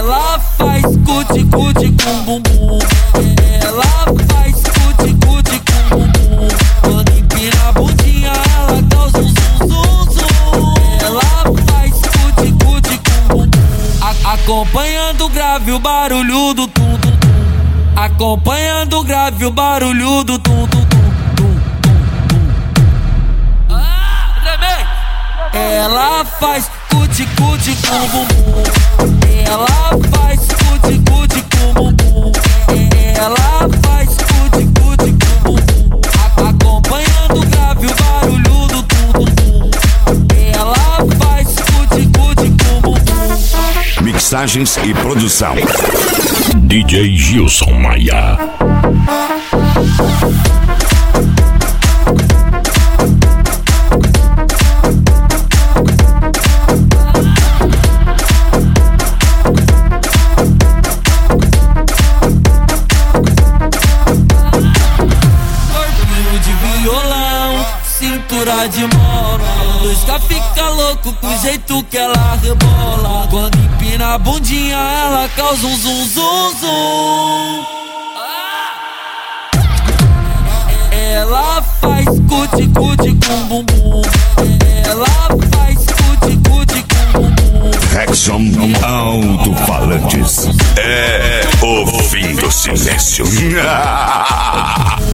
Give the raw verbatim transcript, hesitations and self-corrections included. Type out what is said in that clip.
Ela faz cuti-cuti com bumbum. Ela faz cuti-cuti com bumbum. Quando empina a bundinha, ela causa um zum, zum, zum. Ela faz cuti-cuti com bumbum. A acompanhando o grave o barulho do tum, tum, tum. Acompanhando o grave o barulho do tum, tum, tum, tum, tum, tum. Ah, ela faz cuti-cuti com bumbum. Ela faz cuti-cuti com bumbum. Ela faz cuti-cuti com bumbum. Acompanhando o grave o barulho do tum, tum, tum. Ela faz cuti-cuti com bumbum. Mixagens e produção D J Gilson Maia. Cintura de mola, Lusca fica louco com o jeito que ela rebola. Quando empina a bundinha, ela causa um zum, zum, zum. Ela faz cuti-cuti com bumbum. Ela faz cuti-cuti com bumbum. Rexon Alto-Falantes. É o fim do silêncio.